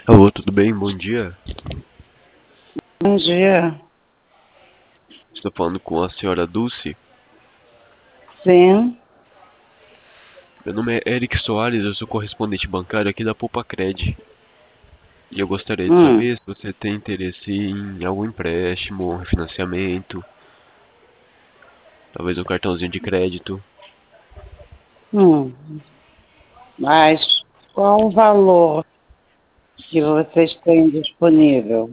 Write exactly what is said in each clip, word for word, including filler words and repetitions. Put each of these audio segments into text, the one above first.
Alô, tudo bem? Bom dia. Bom dia. Estou falando com a senhora Dulce. Sim. Meu nome é Eric Soares, eu sou correspondente bancário aqui da Poupa Cred. E eu gostaria de Hum, saber se você tem interesse em algum empréstimo, refinanciamento, talvez um cartãozinho de crédito. hum. Mas qual o valor que vocês têm disponível?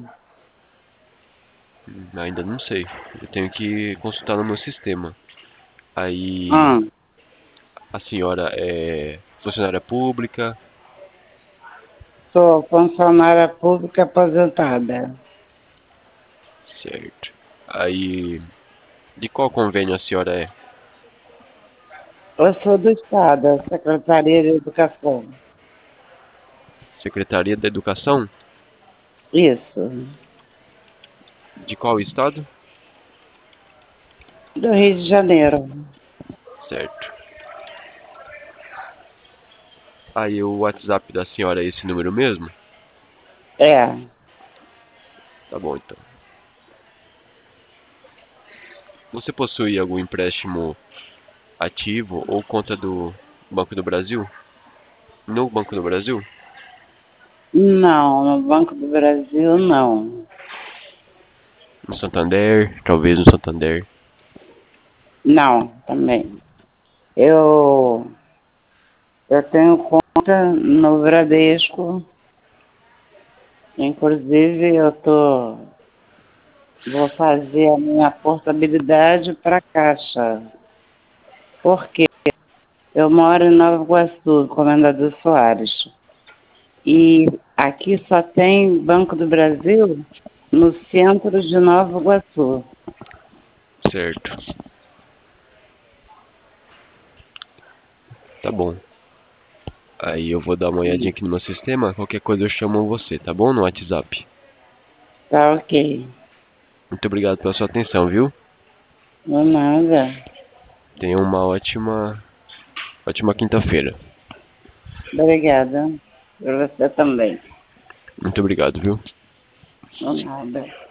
Hum, Ainda não sei. Eu tenho que consultar no meu sistema. Aí, Hum, a senhora é funcionária pública, sou funcionária pública aposentada. certo? Aí, de qual convênio a senhora é? Eu sou do Estado, Secretaria de Educação. Secretaria da Educação? Isso. De qual estado? Do Rio de Janeiro. Certo. Aí o WhatsApp da senhora é esse número mesmo? É. Tá bom, então. Você possui algum empréstimo ativo ou conta do Banco do Brasil? No Banco do Brasil? Não, no Banco do Brasil não. No Santander? Talvez no Santander. Não, também. Eu, eu tenho conta no Bradesco. Inclusive, eu tô, vou fazer a minha portabilidade para a Caixa. Porque eu moro em Nova Iguaçu, Comendador Soares. E aqui só tem Banco do Brasil no centro de Nova Iguaçu. Certo. Tá bom. Aí eu vou dar uma olhadinha aqui no meu sistema. Qualquer coisa eu chamo você, tá bom? No WhatsApp. Tá ok. Muito obrigado pela sua atenção, viu? Não nada. Tenha uma ótima, ótima quinta-feira. Obrigada. Para você também. Muito obrigado, viu? Não nada.